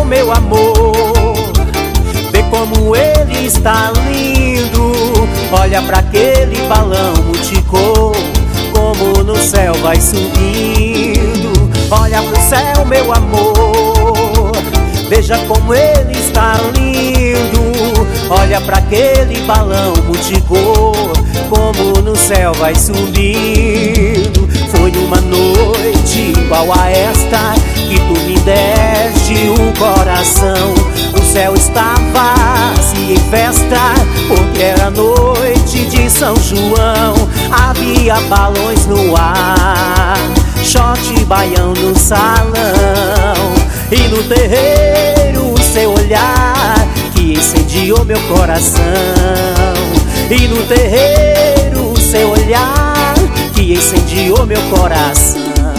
céu, meu amor, vê como ele está lindo. Olha pra aquele balão multicor, como no céu vai subindo. Olha pro céu, meu amor, veja como ele está lindo. Olha pra aquele balão multicor, como no céu vai subindo. Foi uma noite igual a esta que tu me deste o coração. O céu estava assim em festa, porque era noite de São João. Havia balões no ar, shot baião no salão, e no terreiro o seu olhar que incendiou meu coração. E no terreiro o seu olhar que incendiou meu coração.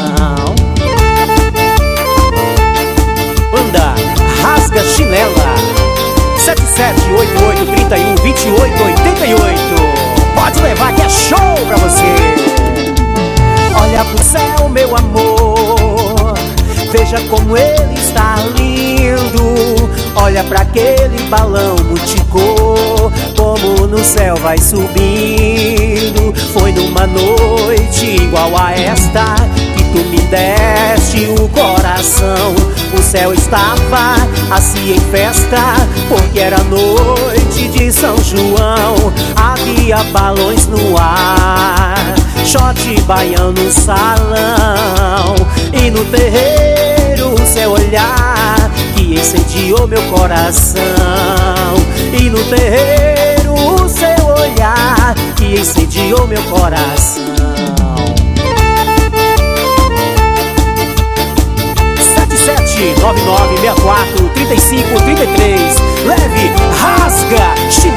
Banda Rasga Chinela 7788312888. Pode levar que é show pra você. Olha pro céu, meu amor, veja como ele está lindo. Olha pra aquele balão multicor, como no céu vai subindo. Foi numa noite igual a esta que tu me deste o coração. O céu estava assim em festa, porque era noite de São João. Havia balões no ar, shot baião no salão, e no terreiro o seu olhar que incendiou meu coração. E no terreiro o seu olhar que incendiou meu coração. 7799643533. Leve, rasga, chinela.